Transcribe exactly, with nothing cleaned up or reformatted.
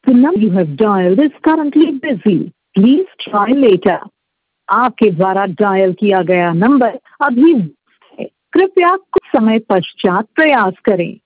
The number you have dialed is currently busy. Please try later. आपके द्वारा dial किया गया नंबर अभी व्यस्त है। कृपया कुछ समय पश्चात प्रयास करें।